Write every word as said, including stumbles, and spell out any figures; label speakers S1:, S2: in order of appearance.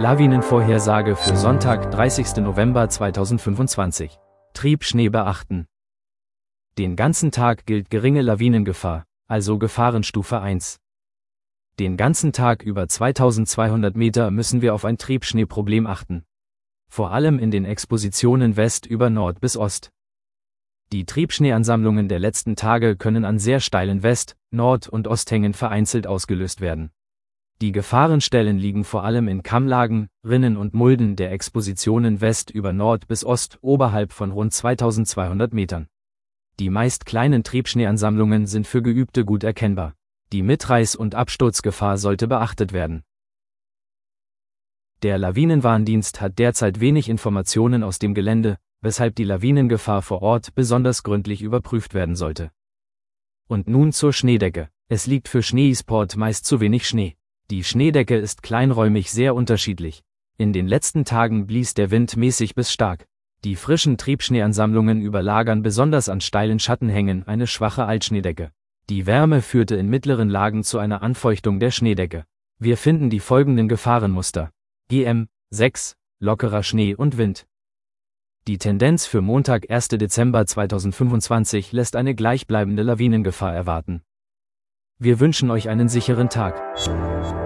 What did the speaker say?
S1: Lawinenvorhersage für Sonntag, dreißigsten November zweitausendfünfundzwanzig. Triebschnee beachten. Den ganzen Tag gilt geringe Lawinengefahr, also Gefahrenstufe eins. Den ganzen Tag über zweitausendzweihundert Meter müssen wir auf ein Triebschneeproblem achten. Vor allem in den Expositionen West über Nord bis Ost. Die Triebschneeansammlungen der letzten Tage können an sehr steilen West-, Nord- und Osthängen vereinzelt ausgelöst werden. Die Gefahrenstellen liegen vor allem in Kammlagen, Rinnen und Mulden der Expositionen West über Nord bis Ost oberhalb von rund zweitausendzweihundert Metern. Die meist kleinen Triebschneeansammlungen sind für Geübte gut erkennbar. Die Mitreiß- und Absturzgefahr sollte beachtet werden. Der Lawinenwarndienst hat derzeit wenig Informationen aus dem Gelände, weshalb die Lawinengefahr vor Ort besonders gründlich überprüft werden sollte. Und nun zur Schneedecke. Es liegt für Schneesport meist zu wenig Schnee. Die Schneedecke ist kleinräumig sehr unterschiedlich. In den letzten Tagen blies der Wind mäßig bis stark. Die frischen Triebschneeansammlungen überlagern besonders an steilen Schattenhängen eine schwache Altschneedecke. Die Wärme führte in mittleren Lagen zu einer Anfeuchtung der Schneedecke. Wir finden die folgenden Gefahrenmuster. G M sechs, lockerer Schnee und Wind. Die Tendenz für Montag, ersten Dezember zweitausendfünfundzwanzig lässt eine gleichbleibende Lawinengefahr erwarten. Wir wünschen euch einen sicheren Tag.